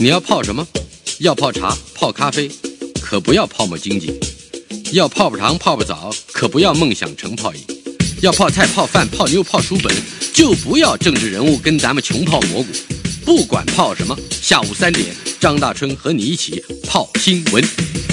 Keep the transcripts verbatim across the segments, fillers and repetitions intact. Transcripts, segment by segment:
你要泡什么？要泡茶、泡咖啡，可不要泡沫经济；要泡泡糖、泡泡澡，可不要梦想成泡影；要泡菜、泡饭、泡妞、泡书本，就不要政治人物跟咱们穷泡蘑菇。不管泡什么，下午三点，张大春和你一起泡新闻。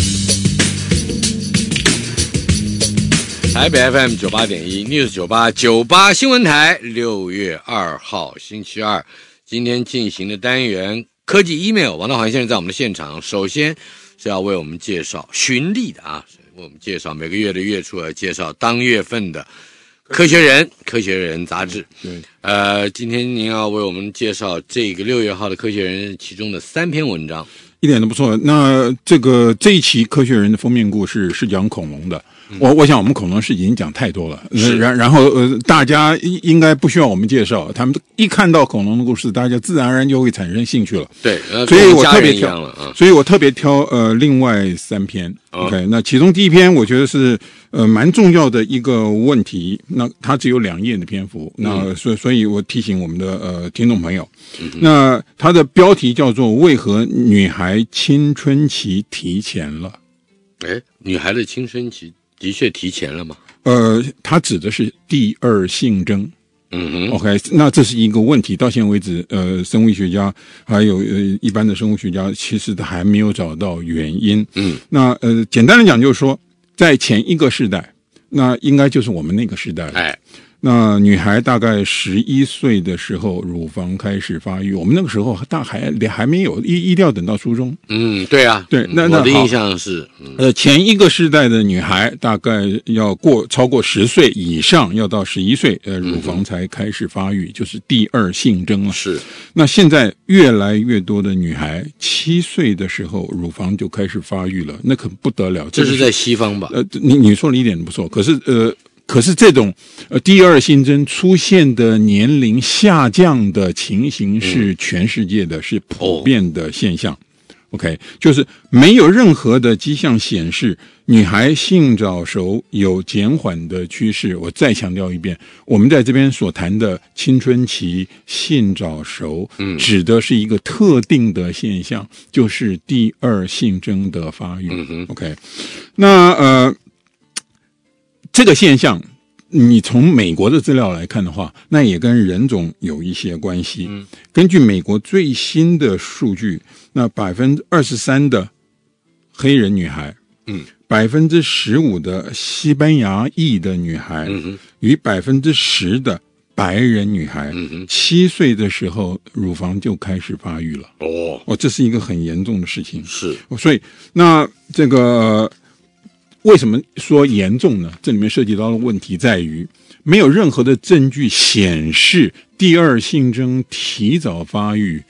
台北 F M 九八点一 News 九八九八新闻台，六月二号星期二，今天进行的单元。科技 email， 王道环先生在我们的现场，首先是要为我们介绍循例的啊，为我们介绍每个月的月初要介绍当月份的科学人科学人杂志。对，呃，今天您要为我们介绍这个六月号的科学人其中的三篇文章， 一点都不错。那这个这一期科学人的封面故事是讲恐龙的。我我想我们恐龙是已经讲太多了，然然后呃，大家应该不需要我们介绍，他们一看到恐龙的故事，大家自然而然就会产生兴趣了。 对， 所以我特别挑了、啊、 所以我特别挑呃另外三篇。 哦、 OK， 那其中第一篇我觉得是呃蛮重要的一个问题，那它只有两页的篇幅，那所以所以我提醒我们的呃听众朋友，嗯、那它的标题叫做为何女孩青春期提前了？ 哎，女孩的青春期的确提前了吗？ 呃，它指的是第二性征。 嗯哼 ，OK， 那这是一个问题。到现在为止，呃，生物学家还有呃一般的生物学家，其实都还没有找到原因。 嗯， 那呃，简单的讲就是说，在前一个世代，那应该就是我们那个时代了。 哎。 那女孩大概十一岁的时候，乳房开始发育。我们那个时候大还还没有，一一定要等到初中。 嗯，对啊， 对，那那我的印象是， 嗯、呃，前一个世代的女孩大概要过超过十岁以上，要到十一岁，呃，乳房才开始发育，嗯、就是第二性征了。 是。 那现在越来越多的女孩七岁的时候，乳房就开始发育了，那可不得了。 这是在西方吧？ 呃，你你说了一点不错，可是呃。可是这种呃第二性征出现的年龄下降的情形是全世界的，嗯、是普遍的现象。OK， 就是没有任何的迹象显示女孩性早熟有减缓的趋势。我再强调一遍，我们在这边所谈的青春期性早熟，嗯，指的是一个特定的现象，就是第二性征的发育。 嗯、 OK， 那呃。这个现象，你从美国的资料来看的话，那也跟人种有一些关系。嗯、根据美国最新的数据，那百分之二十三的黑人女孩，嗯，百分之十五的西班牙裔的女孩，嗯、与百分之十的白人女孩，嗯、七岁的时候乳房就开始发育了。 哦， 哦，这是一个很严重的事情。 是， 所以那这个。为什么说严重呢？这里面涉及到的问题在于，没有任何的证据显示第二性征提早发育，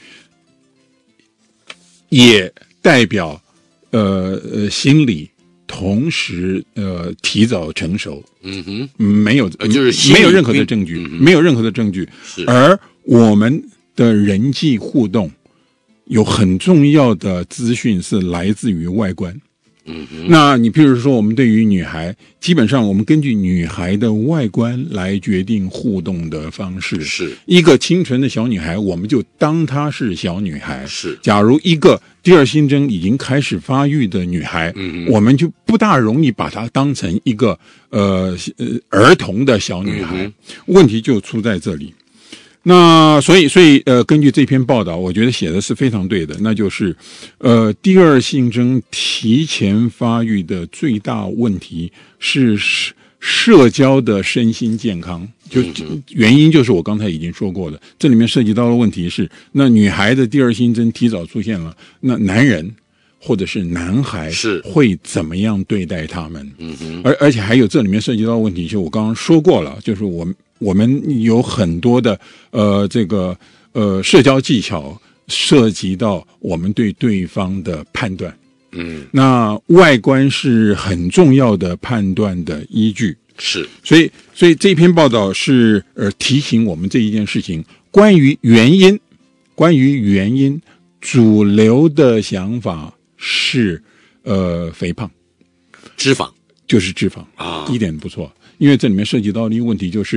也代表呃呃心理同时呃提早成熟。 嗯哼， 没有， 呃、就是没有任何的证据，嗯、没有任何的证据。而我们的人际互动有很重要的资讯是来自于外观。 嗯、 那你譬如说我们对于女孩，基本上我们根据女孩的外观来决定互动的方式。 是一个清纯的小女孩，我们就当她是小女孩。 是， 假如一个第二性征已经开始发育的女孩，嗯、我们就不大容易把她当成一个呃呃儿童的小女孩。嗯、问题就出在这里。那所以所以呃，根据这篇报道，我觉得写的是非常对的，那就是呃，第二性征提前发育的最大问题是社交的身心健康，就原因就是我刚才已经说过的，这里面涉及到的问题是，那女孩的第二性征提早出现了，那男人或者是男孩是会怎么样对待他们？ 嗯哼， 而而且还有这里面涉及到的问题，就我刚刚说过了，就是我们。我们有很多的呃这个呃社交技巧涉及到我们对对方的判断， 嗯， 那外观是很重要的判断的依据， 是， 所以所以这篇报道是呃提醒我们这一件事情，关于原因，关于原因，主流的想法是呃肥胖， 脂肪。 就是脂肪啊， 一点不错，因为这里面涉及到的一个问题就是，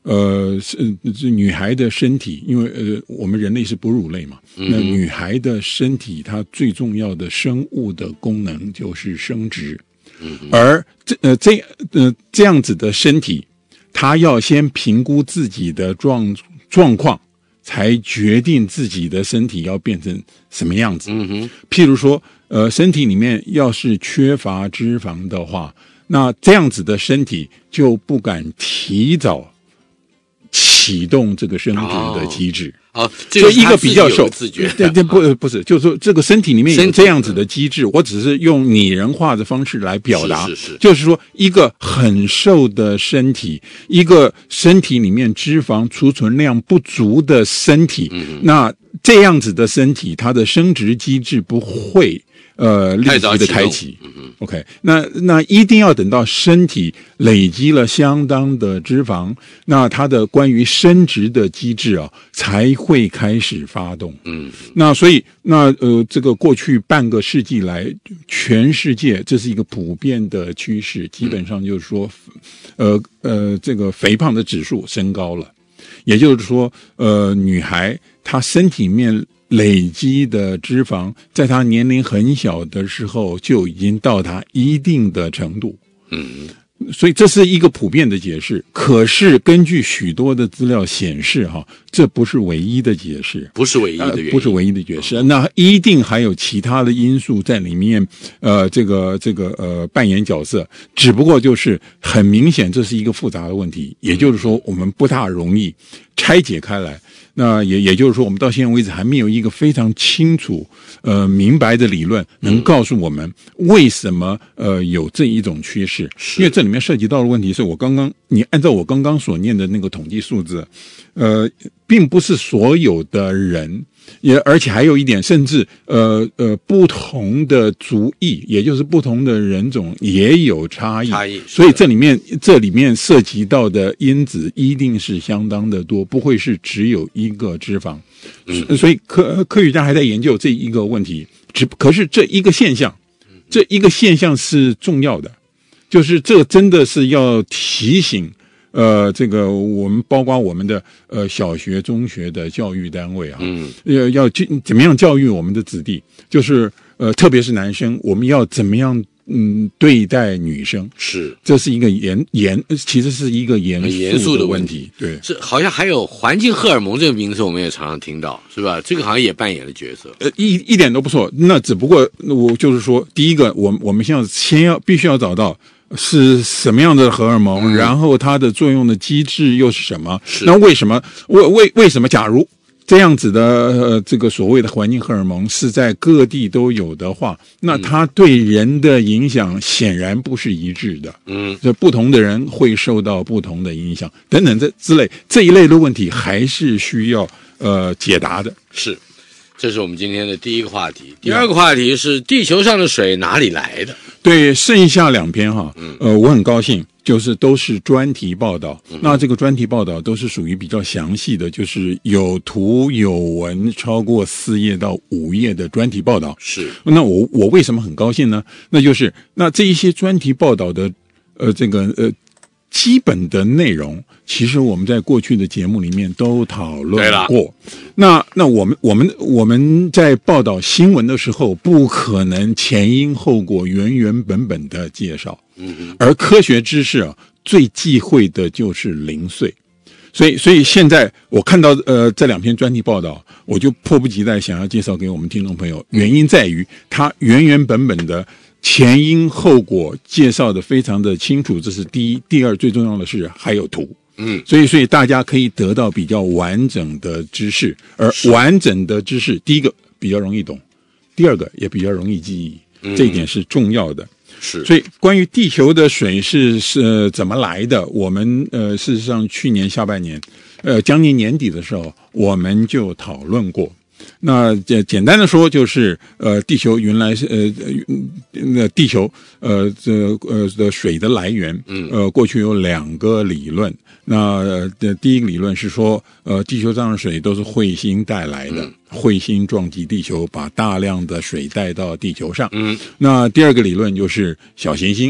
呃，是是女孩的身体，因为呃，我们人类是哺乳类嘛，嗯、那女孩的身体它最重要的生物的功能就是生殖，嗯、而这呃这呃这样子的身体，她要先评估自己的状状况，才决定自己的身体要变成什么样子。嗯哼，譬如说，呃，身体里面要是缺乏脂肪的话，那这样子的身体就不敢提早启动这个生殖的机制。 哦，这个所以一个比较受自觉， 对对不不是，就是说这个身体里面有这样子的机制，我只是用拟人化的方式来表达， 是是是， 就是说一个很瘦的身体，一个身体里面脂肪储存量不足的身体，嗯、那这样子的身体，它的生殖机制不会呃立即的开启。OK， 那那一定要等到身体累积了相当的脂肪，那它的关于生殖的机制啊才会开始发动。嗯，那所以那呃这个过去半个世纪来，全世界这是一个普遍的趋势，基本上就是说，呃呃这个肥胖的指数升高了，也就是说，呃女孩她身体里面累积的脂肪，在她年龄很小的时候就已经到达一定的程度。嗯，所以这是一个普遍的解释。可是根据许多的资料显示，哈，这不是唯一的解释， 不是唯一的原因， 呃、不是唯一的解释。那一定还有其他的因素在里面，呃，这个这个呃扮演角色。只不过就是很明显，这是一个复杂的问题，也就是说，我们不大容易拆解开来。那也也就是说，我们到现在为止还没有一个非常清楚、呃明白的理论能告诉我们为什么呃有这一种趋势。因为这里面涉及到的问题是我刚刚你按照我刚刚所念的那个统计数字，呃，并不是所有的人。也而且还有一点，甚至呃呃不同的族裔，也就是不同的人种也有差异。 差异， 所以这里面这里面涉及到的因子一定是相当的多，不会是只有一个脂肪。嗯、所以科科学家还在研究这一个问题。只可是这一个现象，这一个现象是重要的，就是这真的是要提醒。呃，这个我们包括我们的呃小学、中学的教育单位啊，嗯，要要怎么样教育我们的子弟？就是呃，特别是男生，我们要怎么样嗯对待女生？ 是， 这是一个严严，其实是一个严严肃的问题。对， 是好像还有环境荷尔蒙这个名词，我们也常常听到，是吧？这个好像也扮演了角色。 呃，一一点都不错。那只不过我就是说，第一个，我我们现在先要必须要找到。是什么样的荷尔蒙、嗯、然后它的作用的机制又是什么？那为什么为为为什么假如这样子的呃这个所谓的环境荷尔蒙是在各地都有的话，那它对人的影响显然不是一致的。嗯，这不同的人会受到不同的影响，等等这之类这一类的问题还是需要呃解答的。 是。这是我们今天的第一个话题。第二个话题是地球上的水哪里来的？ 对，剩下两篇哈，呃，我很高兴，就是都是专题报道。嗯、那这个专题报道都是属于比较详细的，就是有图有文，超过四页到五页的专题报道。 是。 那我我为什么很高兴呢？那就是那这一些专题报道的，呃，这个呃。基本的内容，其实我们在过去的节目里面都讨论过。那那我们我们我们在报道新闻的时候，不可能前因后果、原原本本的介绍。嗯，而科学知识啊，最忌讳的就是零碎。所以，所以现在我看到呃这两篇专题报道，我就迫不及待想要介绍给我们听众朋友。原因在于它原原本本的。前因后果介绍的非常的清楚，这是第一。第二，最重要的是还有图，嗯，所以所以大家可以得到比较完整的知识，而完整的知识，第一个比较容易懂，第二个也比较容易记忆，嗯、这一点是重要的。 是， 所以关于地球的水是是、呃、怎么来的，我们呃事实上去年下半年，呃将近年底的时候，我们就讨论过。那简简单的说，就是呃，地球原来是呃呃，地球呃这呃的水的来源，嗯，呃，过去有两个理论。那呃，第一个理论是说，呃，地球上的水都是彗星带来的，嗯、彗星撞击地球，把大量的水带到地球上。嗯，那第二个理论就是小行星。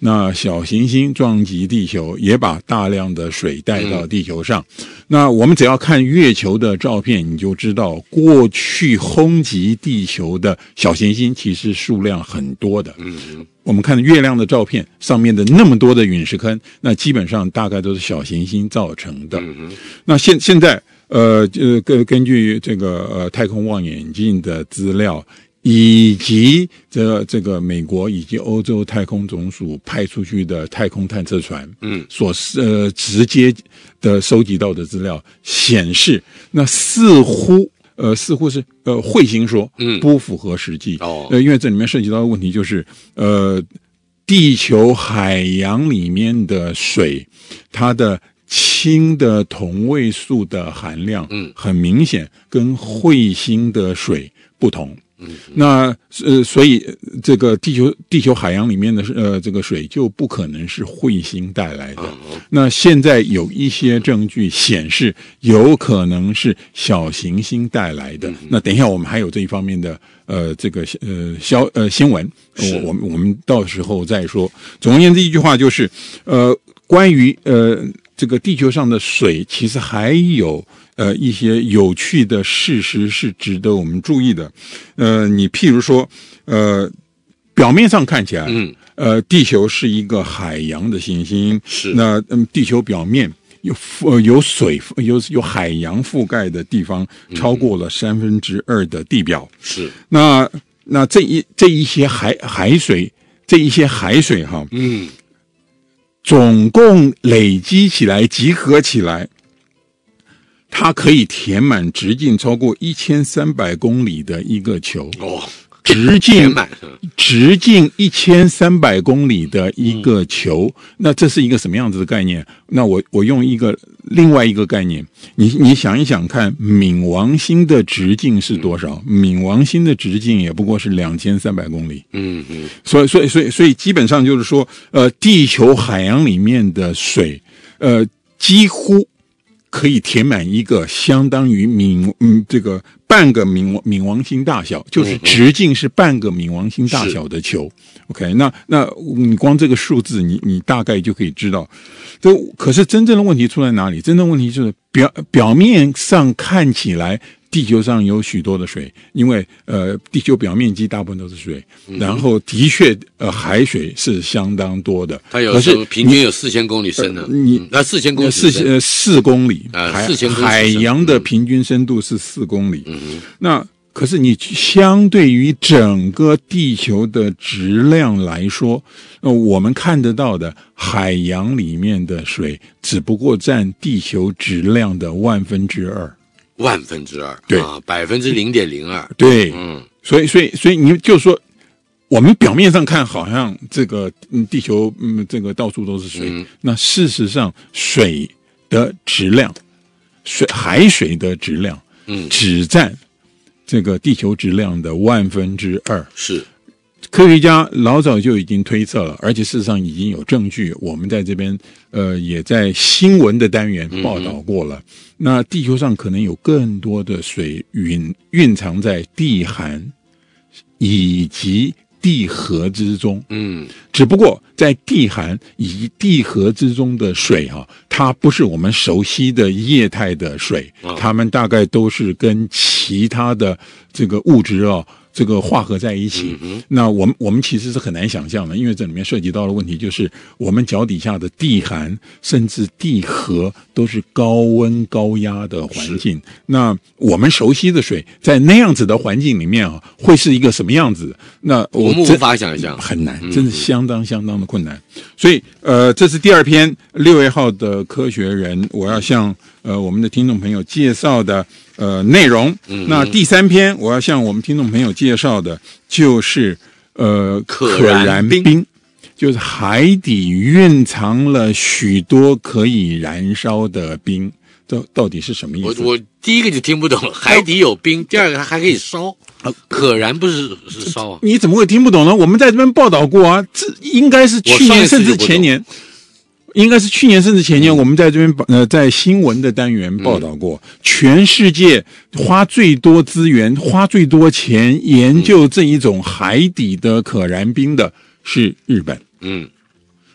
那小行星撞击地球，也把大量的水带到地球上。嗯、那我们只要看月球的照片，你就知道过去轰击地球的小行星其实数量很多的。嗯嗯，我们看月亮的照片，上面的那么多的陨石坑，那基本上大概都是小行星造成的。嗯、那现现在呃呃根根据这个呃太空望远镜的资料。以及这这个美国以及欧洲太空总署派出去的太空探测船，嗯，所呃直接的收集到的资料显示，那似乎呃似乎是呃彗星说，嗯，不符合实际哦，呃，因为这里面涉及到的问题就是呃地球海洋里面的水，它的氢的同位素的含量，嗯，很明显跟彗星的水不同。嗯，那呃，所以这个地球地球海洋里面的呃这个水就不可能是彗星带来的。嗯、那现在有一些证据显示，有可能是小行星带来的。嗯、那等一下我们还有这一方面的呃这个呃消呃新闻，我我们我们到时候再说。总而言之，一句话就是，呃，关于呃这个地球上的水，其实还有。呃，一些有趣的事实是值得我们注意的。呃，你譬如说，呃，表面上看起来，嗯，呃，地球是一个海洋的行星，是那嗯，地球表面有呃有水有有海洋覆盖的地方超过了三分之二的地表，是那那这一这一些海海水这一些海水哈，嗯，总共累积起来集合起来。它可以填满直径超过一千三百公里的一个球哦，直径直径一千三百公里的一个球，嗯、那这是一个什么样子的概念？那我我用一个另外一个概念，你你想一想看，冥王星的直径是多少？嗯、冥王星的直径也不过是两千三百公里。嗯嗯，所以所以所以所以基本上就是说，呃，地球海洋里面的水，呃，几乎。可以填满一个相当于冥嗯这个半个冥冥王星大小，就是直径是半个冥王星大小的球。OK， 那那你光这个数字，你你大概就可以知道。这可是真正的问题出在哪里？真正问题就是表表面上看起来。地球上有许多的水，因为呃，地球表面积大部分都是水，嗯、然后的确呃，海水是相当多的。 它有时候平均有四千公里深的，呃、你那四千公里四呃四公里，啊，四千公里海洋的平均深度是四公里。嗯哼，那可是你相对于整个地球的质量来说，呃，我们看得到的海洋里面的水，只不过占地球质量的万分之二。 万分之二， 对啊，百分之零点零二， 对，嗯，所以，所以，所以你就说，我们表面上看好像这个，嗯，地球，嗯，这个到处都是水，嗯、那事实上，水的质量，水海水的质量，嗯，只占这个地球质量的万分之二， 是。 科学家老早就已经推测了，而且事实上已经有证据。我们在这边，呃，也在新闻的单元报道过了。嗯、那地球上可能有更多的水蕴蕴藏在地寒以及地核之中。嗯，只不过在地寒以及地核之中的水哈、啊，它不是我们熟悉的液态的水，哦、它们大概都是跟其他的这个物质啊。这个化合在一起，嗯、那我们我们其实是很难想象的，因为这里面涉及到的问题就是我们脚底下的地寒甚至地核都是高温高压的环境。那我们熟悉的水在那样子的环境里面啊，会是一个什么样子？那我我们无法想象， 很难，真是相当相当的困难。所以，呃，这是第二篇六月号的《科学人》，我要向呃我们的听众朋友介绍的。呃，内容。嗯、那第三篇我要向我们听众朋友介绍的，就是呃可燃冰， 冰就是海底蕴藏了许多可以燃烧的冰，这到底是什么意思？ 我我第一个就听不懂了，海底有冰，第二个它还可以烧，啊、可燃不是是烧啊？ 你怎么会听不懂呢？我们在这边报道过啊，这应该是去年甚至前年。应该是去年甚至前年，嗯、我们在这边呃在新闻的单元报道过，嗯、全世界花最多资源、花最多钱研究这一种海底的可燃冰的是日本。嗯，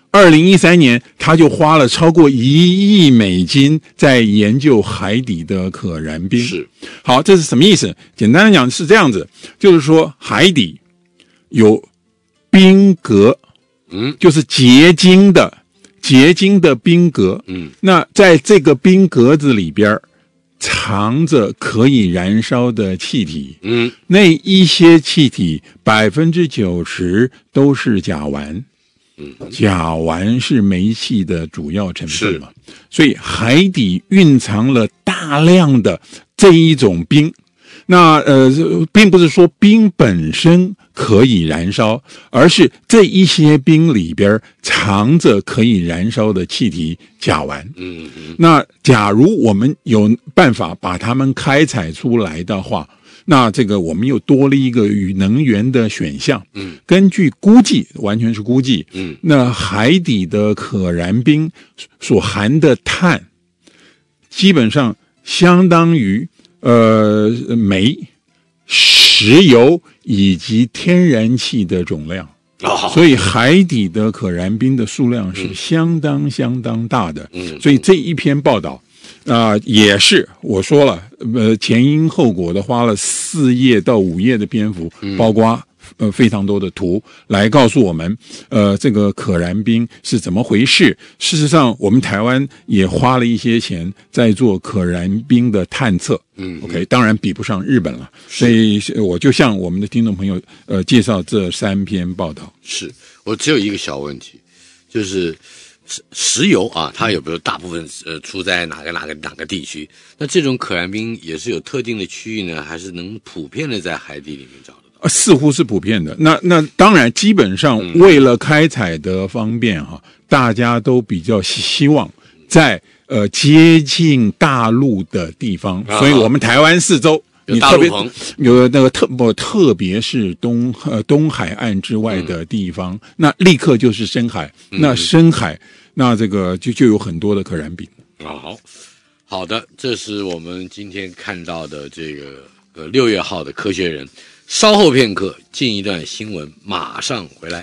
二零一三年他就花了超过一亿美金在研究海底的可燃冰。 是， 好，这是什么意思？简单的讲是这样子，就是说海底有冰格，嗯，就是结晶的结晶的冰格，嗯，那在这个冰格子里边藏着可以燃烧的气体，嗯，那一些气体百分之九十都是甲烷。甲烷是煤气的主要成分嘛，所以海底蕴藏了大量的这一种冰。那呃，并不是说冰本身可以燃烧，而是这一些冰里边藏着可以燃烧的气体甲烷。嗯嗯。那假如我们有办法把它们开采出来的话，那这个我们又多了一个与能源的选项。嗯，根据估计，完全是估计。嗯，那海底的可燃冰所含的碳，基本上相当于呃煤、石油以及天然气的总量。哦，所以海底的可燃冰的数量是相当相当大的。嗯，所以这一篇报道。啊、呃，也是我说了，呃，前因后果的花了四页到五页的篇幅，包括呃非常多的图来告诉我们，呃，这个可燃冰是怎么回事。事实上，我们台湾也花了一些钱在做可燃冰的探测。嗯 ，OK， 当然比不上日本了。所以我就向我们的听众朋友呃介绍这三篇报道。 是我只有一个小问题，就是。石油啊，它有比如大部分呃出在哪个哪个哪个地区？那这种可燃冰也是有特定的区域呢，还是能普遍的在海底里面找得到？ 似乎是普遍的。那那当然，基本上为了开采的方便哈、啊嗯，大家都比较希望在呃接近大陆的地方，啊、所以我们台湾四周。 有大陆棚， 有那个特不，特别是东呃东海岸之外的地方，嗯、那立刻就是深海。嗯、那深海，那这个就就有很多的可燃冰。 好，好的，这是我们今天看到的这个呃六月号的《科学人》。稍后片刻，进一段新闻，马上回来。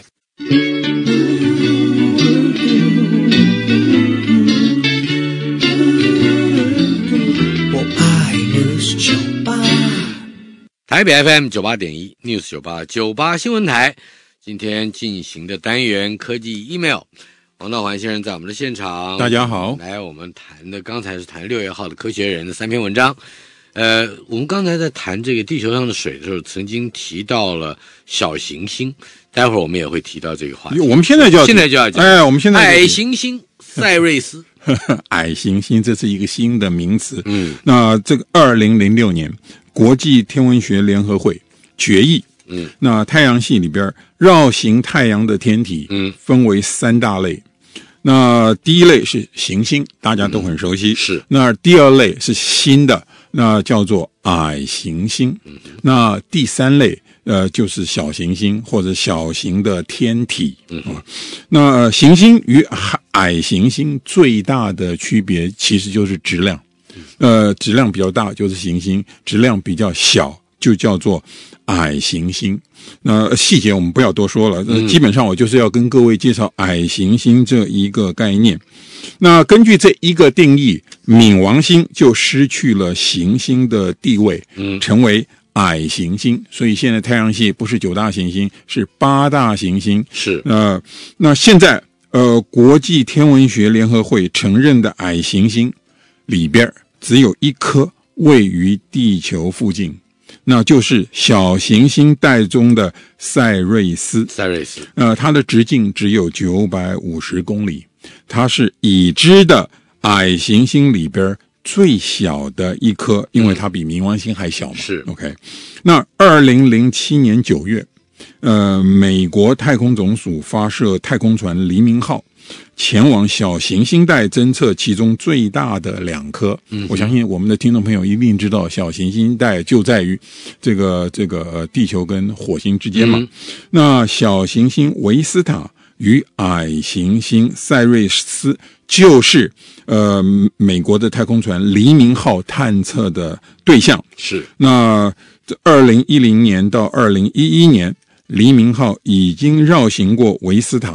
台北 F M 九八点一 News 九八九八新闻台，今天进行的单元科技 email， 王道环先生在我们的现场。 大家好， 来我们谈的刚才是谈六月号的《科学人》的三篇文章。呃，我们刚才在谈这个地球上的水的时候，曾经提到了小行星，待会儿我们也会提到这个话题。 我们现在就要现在就要讲， 哎，我们现在矮行星塞瑞斯。 矮行星，这是一个新的名词。嗯，那这个二零零六年。国际天文学联合会决议，嗯，那太阳系里边绕行太阳的天体，嗯，分为三大类。那第一类是行星，大家都很熟悉，嗯、是。那第二类是新的，那叫做矮行星。嗯、那第三类，呃，就是小行星或者小型的天体。嗯、啊，那行星与矮行星最大的区别其实就是质量。呃，质量比较大就是行星，质量比较小就叫做矮行星。那细节我们不要多说了，嗯、基本上我就是要跟各位介绍矮行星这一个概念。那根据这一个定义，冥王星就失去了行星的地位，嗯，成为矮行星。所以现在太阳系不是九大行星，是八大行星。 是。 呃，那现在呃，国际天文学联合会承认的矮行星里边。只有一颗位于地球附近，那就是小行星带中的塞瑞斯。 塞瑞斯， 呃，它的直径只有九百五十公里，它是已知的矮行星里边最小的一颗，因为它比冥王星还小嘛。 是 OK。那二零零七年九月，呃，美国太空总署发射太空船黎明号。前往小行星带侦测其中最大的两颗，嗯，我相信我们的听众朋友一定知道，小行星带就在于这个这个呃地球跟火星之间嘛。嗯、那小行星维斯塔与矮行星塞瑞斯就是呃美国的太空船黎明号探测的对象。 是。 那二零一零年到二零一一年，黎明号已经绕行过维斯塔。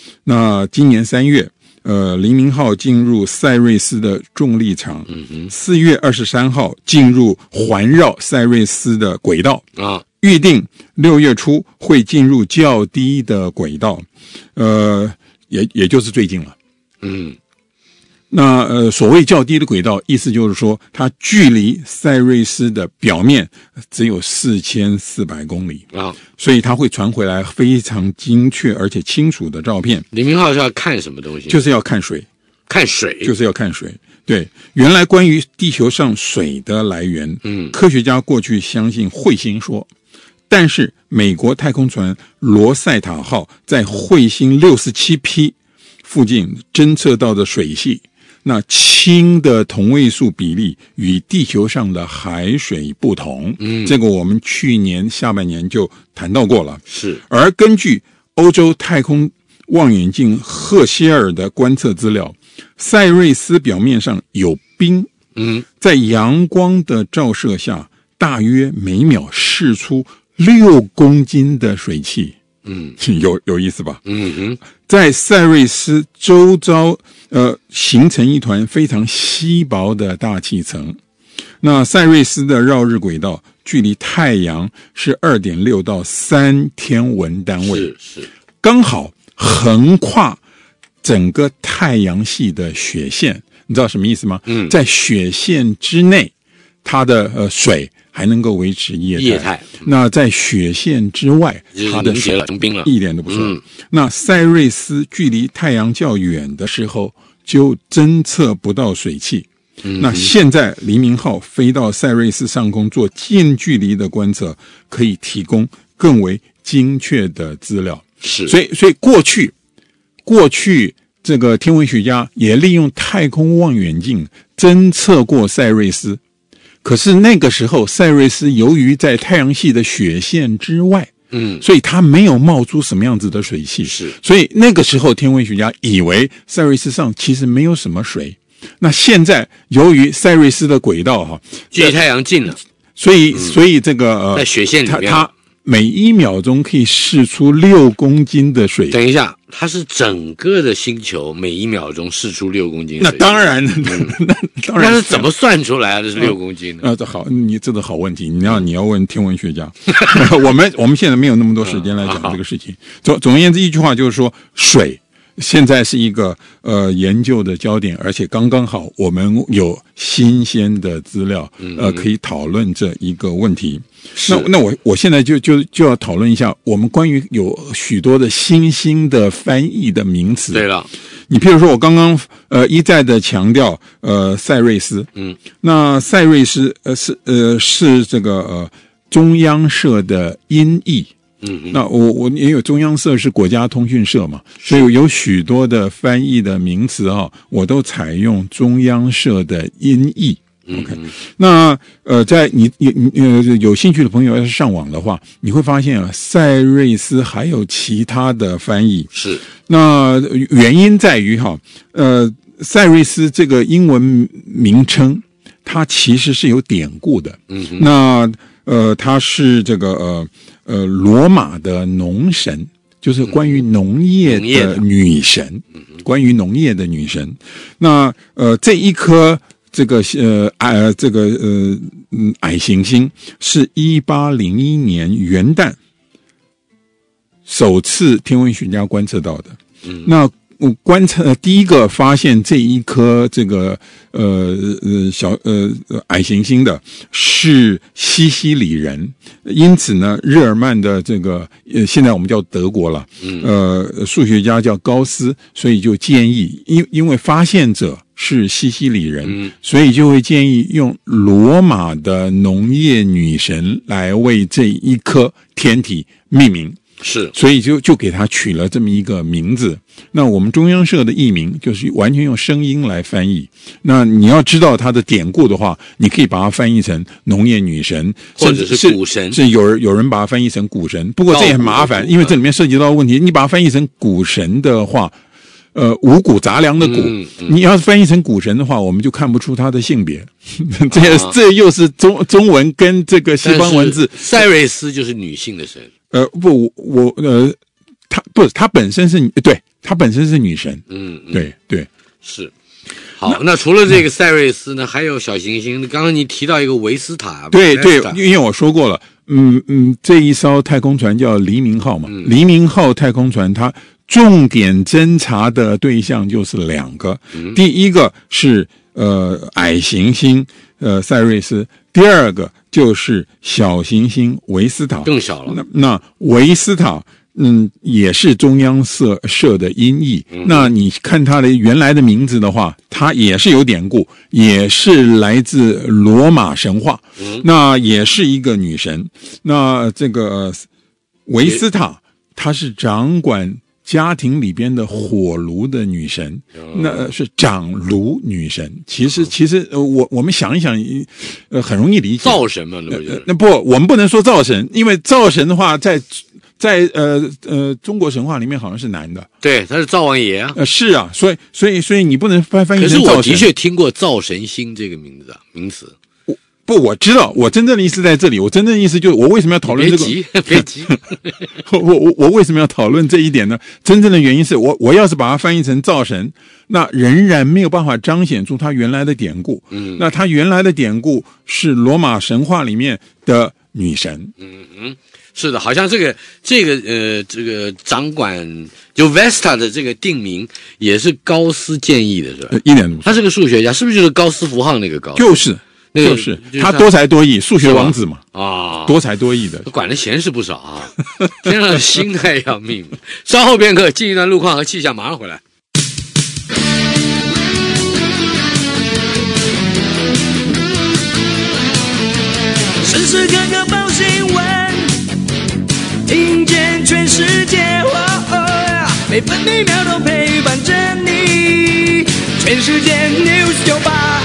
那今年三月，呃，黎明号进入赛瑞斯的重力场，四、嗯、月二十三号进入环绕赛瑞斯的轨道啊，预定六月初会进入较低的轨道，呃，也也就是最近了，嗯。那呃，所谓较低的轨道，意思就是说，它距离赛瑞斯的表面只有四千四百公里啊，所以它会传回来非常精确而且清楚的照片。 黎明号是要看什么东西？ 就是要看水， 看水， 就是要看水。对，原来关于地球上水的来源，嗯，科学家过去相信彗星说，但是美国太空船罗塞塔号在彗星六十七 P 附近侦测到的水系。那氢的同位素比例与地球上的海水不同，嗯，这个我们去年下半年就谈到过了。 是， 而根据欧洲太空望远镜赫歇尔的观测资料，赛瑞斯表面上有冰，嗯，在阳光的照射下，大约每秒释出六公斤的水汽。嗯，有有意思吧？嗯哼，在赛瑞斯周遭，呃，形成一团非常稀薄的大气层。那赛瑞斯的绕日轨道距离太阳是 二点六 到三天文单位， 是是， 刚好横跨整个太阳系的雪线。你知道什么意思吗？嗯，在雪线之内，它的呃水还能够维持液态， 液态。 那在雪线之外，它的水成冰了， 一点都不算。嗯、那赛瑞斯距离太阳较远的时候，就侦测不到水汽。嗯、那现在黎明号飞到赛瑞斯上空做近距离的观测，可以提供更为精确的资料。 是， 所以，所以过去，过去这个天文学家也利用太空望远镜侦测过赛瑞斯。可是那个时候，赛瑞斯由于在太阳系的雪线之外，嗯，所以它没有冒出什么样子的水汽， 是， 所以那个时候天文学家以为赛瑞斯上其实没有什么水。那现在由于赛瑞斯的轨道哈， 距离太阳近了， 所以、嗯、所以这个呃， 在雪线里面， 它它每一秒钟可以释出六公斤的水。 等一下。它是整个的星球每一秒钟释出六公斤水， 那当然，嗯、那当然， 那是怎么算出来的？这是六公斤呢？ 啊，这好，你这个好问题，你要你要问天文学家。我们我们现在没有那么多时间来讲这个事情。总总而言之，一句话就是说，水现在是一个呃研究的焦点，而且刚刚好我们有新鲜的资料，呃，可以讨论这一个问题。那那我我现在就就就要讨论一下，我们关于有许多的新兴的翻译的名词。 对了， 你譬如说，我刚刚呃一再的强调，呃，赛瑞斯，嗯，那赛瑞斯呃是呃是这个呃中央社的音译。嗯，那我我也有中央社是国家通讯社嘛，所以有许多的翻译的名词啊、哦，我都采用中央社的音译。OK， 那呃，在你你呃有兴趣的朋友要是上网的话，你会发现啊，赛瑞斯还有其他的翻译。 是， 那原因在于哈，呃，赛瑞斯这个英文名称，它其实是有典故的。嗯，那呃，它是这个呃呃罗马的农神，就是关于农业的女神，嗯、关于农业的女神。那呃这一颗。这个呃矮这个呃嗯矮行星是一八零一年元旦首次天文学家观测到的。嗯，那我观测、呃、第一个发现这一颗这个呃呃小呃矮行星的是西西里人，因此呢，日耳曼的这个呃现在我们叫德国了，呃数学家叫高斯，所以就建议，因因为发现者是西西里人，嗯、所以就会建议用罗马的农业女神来为这一颗天体命名。 是， 所以就就给他取了这么一个名字。那我们中央社的译名就是完全用声音来翻译。那你要知道它的典故的话，你可以把它翻译成农业女神， 或者是古神。 是有人有人把它翻译成古神，不过这也很麻烦，因为这里面涉及到问题。你把它翻译成古神的话，呃，五谷杂粮的谷，嗯嗯、你要是翻译成古神的话，我们就看不出他的性别。这也、啊、这又是中中文跟这个西方文字。 赛瑞斯就是女性的神。 呃不，我呃，他不，他本身是对她本身是女神。 嗯，嗯对对是。好，那, 那除了这个赛瑞斯呢，还有小行星。刚刚你提到一个维斯塔， 对对，因为我说过了，嗯嗯，这一艘太空船叫黎明号嘛，嗯、黎明号太空船它重点侦察的对象就是两个，嗯、第一个是呃矮行星呃赛瑞斯，第二个就是小行星维斯塔， 更小了。 那那维斯塔。嗯，也是中央社社的音译。嗯、那你看它的原来的名字的话，它也是有典故，也是来自罗马神话。嗯、那也是一个女神。那这个维斯塔，她是掌管家庭里边的火炉的女神，嗯、那是掌炉女神。其实，其实呃，我我们想一想，呃，很容易理解。 灶神嘛，那不就是？ 那不，我们不能说灶神，因为灶神的话在。在呃呃中国神话里面好像是男的， 对，他是灶王爷啊。 呃，是啊，所以所以所以你不能翻翻译成灶神。 可是我的确听过灶神星这个名字啊，名词。 我不，我知道，我真正的意思在这里。我真正的意思就是，我为什么要讨论这个？ 别急，别急。 我我我为什么要讨论这一点呢？真正的原因是我我要是把它翻译成灶神，那仍然没有办法彰显出它原来的典故。嗯，那它原来的典故是罗马神话里面的女神。 嗯嗯。是的，好像这个这个呃这个掌管就 Vesta 的这个定名也是高斯建议的，是吧？ 呃、一点都不错。 他是个数学家，是不是就是高斯符号那个高？ 就是， 那个、 就是他多才多艺，数学王子嘛啊， 多才多艺的， 管的闲事不少啊，天上心态要命。稍后片刻，进一段路况和气象，马上回来。 时时刻刻报新闻，听见全世界，哦哦，每分每秒都陪伴着你。全世界 News 九八，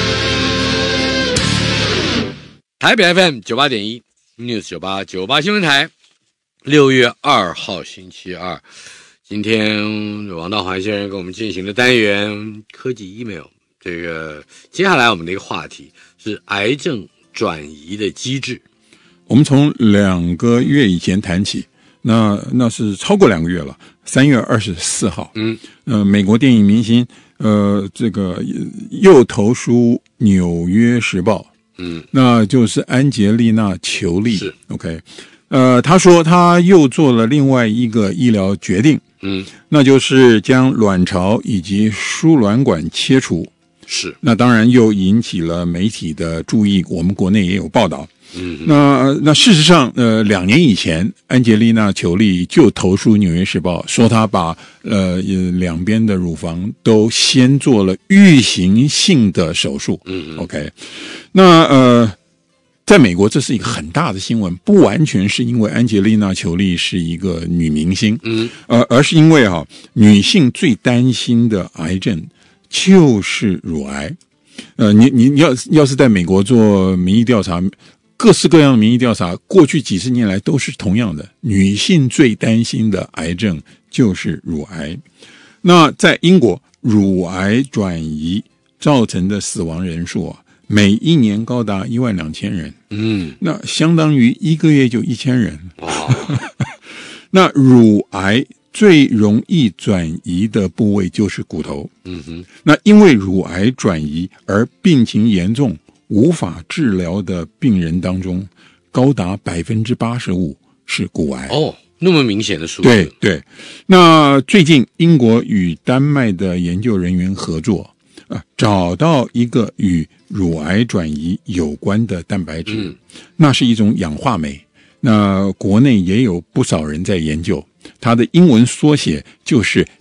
台北 F M 九八点一 News 九八九八新闻台，六月二号星期二，今天王道环先生给我们进行的单元科技 email， 这个接下来我们的一个话题是癌症转移的机制。 我们从两个月以前谈起，那那是超过两个月了。三月二十四号，嗯，呃，美国电影明星，呃，这个又投书《纽约时报》，嗯，那就是安杰丽娜·裘丽， 是 OK， 呃，他说他又做了另外一个医疗决定，嗯，那就是将卵巢以及输卵管切除， 是， 那当然又引起了媒体的注意，我们国内也有报道。嗯，那那事实上，呃，两年以前，安杰丽娜·裘丽就投书《纽约时报》，说她把呃两边的乳房都先做了预行性的手术。嗯 ，OK， 那呃，在美国这是一个很大的新闻，不完全是因为安杰丽娜·裘丽是一个女明星，嗯，呃，而是因为哈、啊，女性最担心的癌症就是乳癌。呃，你你要要是在美国做民意调查。各式各样的民意调查，过去几十年来都是同样的，女性最担心的癌症就是乳癌。那在英国，乳癌转移造成的死亡人数啊，每一年高达一万两千人，嗯，那相当于一个月就一千人。那乳癌最容易转移的部位就是骨头，嗯哼，那因为乳癌转移而病情严重无法治疗的病人当中，高达百分之八十五是骨癌。 哦，那么明显的数字。 对对。那最近英国与丹麦的研究人员合作，啊，找到一个与乳癌转移有关的蛋白质，嗯、那是一种氧化酶。那国内也有不少人在研究，它的英文缩写就是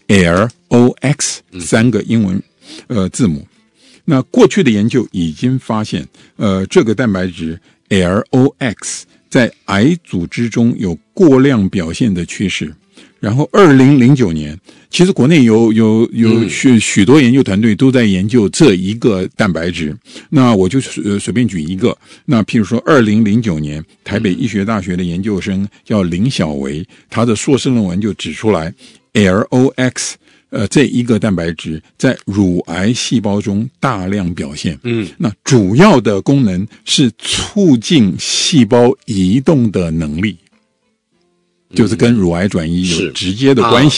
L O X 三个英文呃字母。那过去的研究已经发现，呃，这个蛋白质 L O X 在癌组织中有过量表现的趋势。然后二零零九年，其实国内有有有许许多研究团队都在研究这一个蛋白质。那我就随随便举一个，那譬如说二零零九年，台北医学大学的研究生叫林小维，他的硕士论文就指出来 L O X。呃，这一个蛋白质在乳癌细胞中大量表现，嗯，那主要的功能是促进细胞移动的能力，就是跟乳癌转移有直接的关系。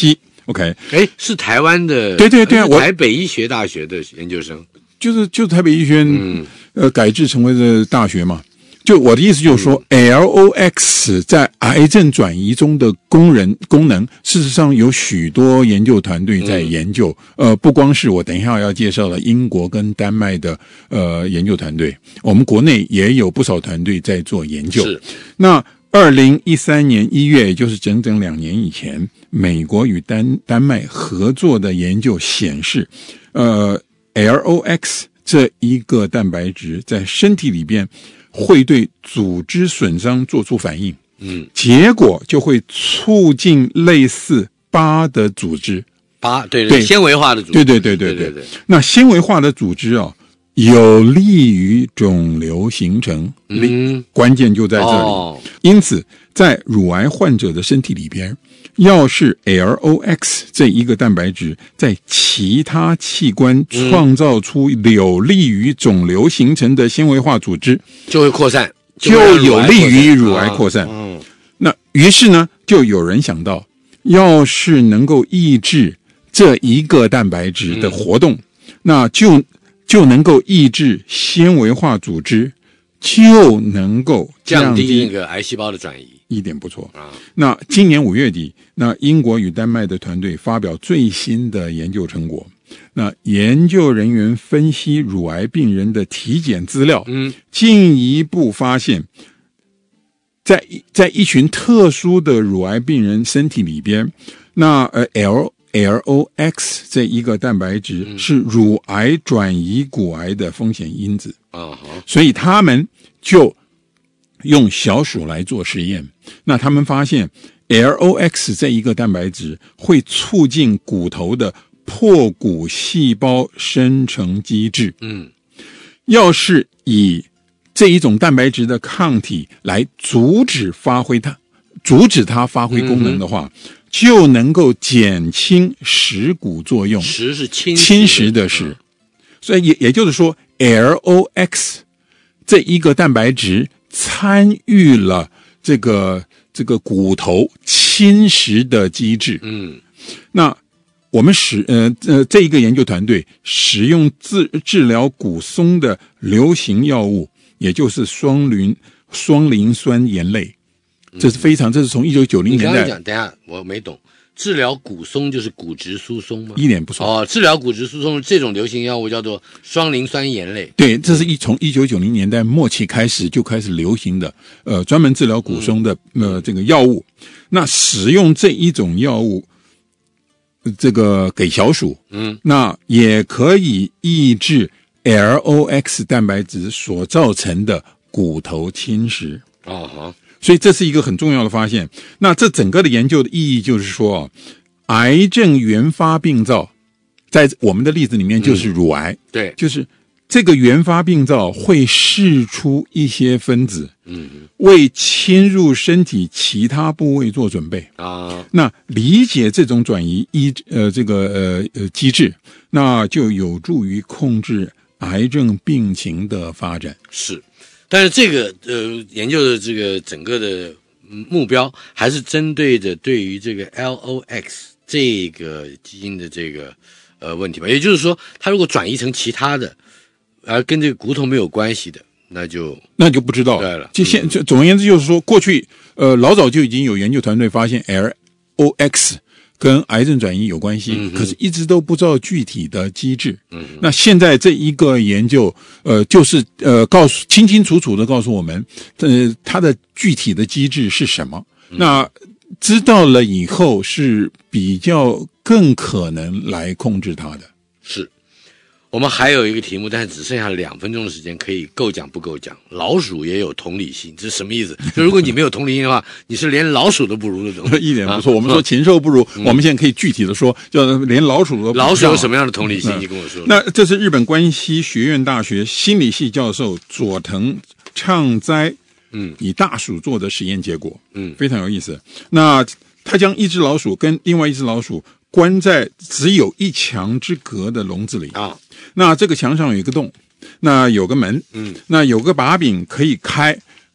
OK， 哎，是台湾的， 对对对啊，我台北医学大学的研究生， 就是就是台北医学院、 嗯、 呃改制成为的大学嘛。就我的意思就是说、嗯、，L O X 在癌症转移中的功能功能，事实上有许多研究团队在研究。嗯、呃，不光是我等一下要介绍了英国跟丹麦的呃研究团队，我们国内也有不少团队在做研究。 是。 那二零一三年一月，也就是整整两年以前，美国与丹丹麦合作的研究显示，呃 ，L O X 这一个蛋白质在身体里边会对组织损伤做出反应， 嗯， 结果就会促进类似疤的组织， 疤对对纤维化的组织， 对对对对对, 对, 对, 对。 那纤维化的组织哦，有利于肿瘤形成， 嗯， 关键就在这里。 哦、 因此，在乳癌患者的身体里边，要是 L O X 这一个蛋白质在其他器官创造出有利于肿瘤形成的纤维化组织， 就会扩散， 就有利于乳癌扩散。 嗯， 那于是呢，就有人想到，要是能够抑制这一个蛋白质的活动，嗯、那就就能够抑制纤维化组织，就能够降低那个癌细胞的转移。 一点不错啊！那今年五月底，那英国与丹麦的团队发表最新的研究成果。那研究人员分析乳癌病人的体检资料， 嗯， 进一步发现，在在一群特殊的乳癌病人身体里边，那呃 L L O X 这一个蛋白质是乳癌转移骨癌的风险因子啊，所以他们就用小鼠来做实验，那他们发现 L O X 这一个蛋白质会促进骨头的破骨细胞生成机制。 嗯， 要是以这一种蛋白质的抗体来阻止发挥它，阻止它发挥功能的话，嗯、就能够减轻蚀骨作用。 蚀是侵侵蚀的蚀，所以也也就是说 ，L O X 这一个蛋白质参与了这个这个骨头侵蚀的机制。 嗯， 那我们使呃呃这一个研究团队使用治治疗骨松的流行药物，也就是双磷双磷酸盐类，这是非常，这是从一九九零年代。 你刚刚讲，等一下我没懂。治疗骨松就是骨质疏松吗？ 一点不错。 哦，治疗骨质疏松这种流行药物叫做双磷酸盐类。 对，这是一从一九九零年代末期开始就开始流行的，呃，专门治疗骨松的、嗯、呃这个药物。那使用这一种药物，这个给小鼠， 嗯， 那也可以抑制 L O X 蛋白质所造成的骨头侵蚀。 哦哈。 所以这是一个很重要的发现。那这整个的研究的意义就是说，癌症原发病灶，在我们的例子里面就是乳癌， 嗯、对， 就是这个原发病灶会释出一些分子， 嗯， 为侵入身体其他部位做准备啊。 那理解这种转移一呃这个呃呃机制，那就有助于控制癌症病情的发展。 是。但是这个呃研究的这个整个的目标还是针对的对于这个 L O X 这个基因的这个呃问题吧，也就是说，它如果转移成其他的，而跟这个骨头没有关系的，那就那就不知道了。 对了， 就现就总而言之就是说，过去呃老早就已经有研究团队发现 L O X。跟癌症转移有关系， 嗯、 可是一直都不知道具体的机制。 嗯， 那现在这一个研究，呃，就是呃，告诉清清楚楚的告诉我们，呃，它的具体的机制是什么。 嗯、 那知道了以后，是比较更可能来控制它的。 是。我们还有一个题目，但是只剩下两分钟的时间，可以够讲不够讲。老鼠也有同理心，这是什么意思？就如果你没有同理心的话，你是连老鼠都不如那种。 一点不错。啊、我们说禽兽不如，嗯、我们现在可以具体的说，叫连老鼠都不如。 老鼠有什么样的同理心？嗯、你跟我说。 那这是日本关西学院大学心理系教授佐藤畅哉， 嗯， 以大鼠做的实验结果， 嗯， 非常有意思。那他将一只老鼠跟另外一只老鼠关在只有一墙之隔的笼子里啊。 那这个墙上有一个洞，那有个门， 嗯， 那有个把柄可以开，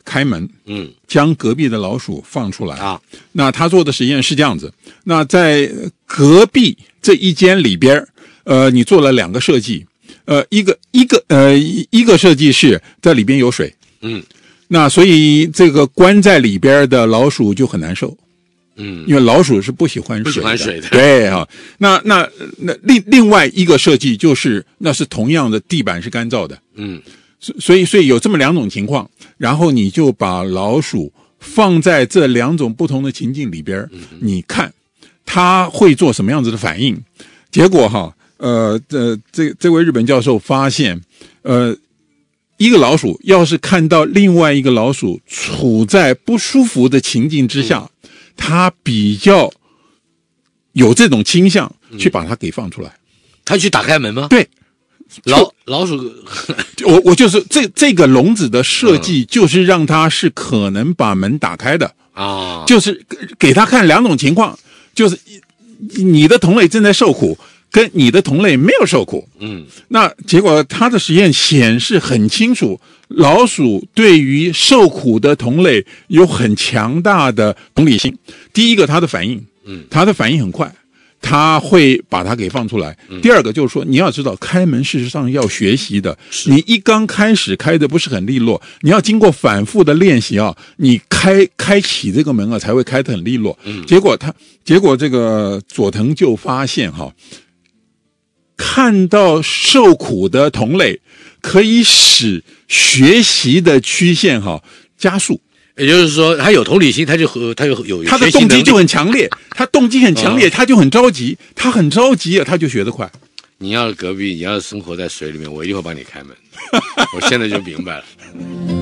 开门， 嗯， 将隔壁的老鼠放出来啊。 那他做的实验是这样子，那在隔壁这一间里边，呃，你做了两个设计，呃，一个一个呃一个设计是在里边有水， 嗯， 那所以这个关在里边的老鼠就很难受。 嗯， 因为老鼠是不喜欢水的， 不喜欢水的， 对哈、啊。那那那另另外一个设计就是，那是同样的地板是干燥的， 嗯， 所以所以有这么两种情况，然后你就把老鼠放在这两种不同的情境里边，嗯、你看它会做什么样子的反应？结果哈，呃，这这这位日本教授发现，呃。一个老鼠要是看到另外一个老鼠处在不舒服的情境之下，嗯、它比较有这种倾向去把它给放出来。嗯、 他去打开门吗？ 对， 老老鼠， 我我就是这这个笼子的设计，就是让它是可能把门打开的啊， 就是给他看两种情况，就是你的同类正在受苦。跟你的同类没有受苦， 嗯， 那结果他的实验显示很清楚，老鼠对于受苦的同类有很强大的同理心。第一个，它的反应，嗯，它的反应很快，它会把它给放出来。嗯、第二个就是说，你要知道，开门事实上要学习的，你一刚开始开的不是很利落，你要经过反复的练习啊，你开开启这个门啊才会开得很利落。嗯，结果他结果这个佐藤就发现哈。看到受苦的同类，可以使学习的曲线哈加速。 也就是说，他有同理心，他就和他有有他的动机就很强烈，他动机很强烈，他就很着急，他很着急啊，他就学得快。 你要是隔壁，你要是生活在水里面，我一定会帮你开门。我现在就明白了。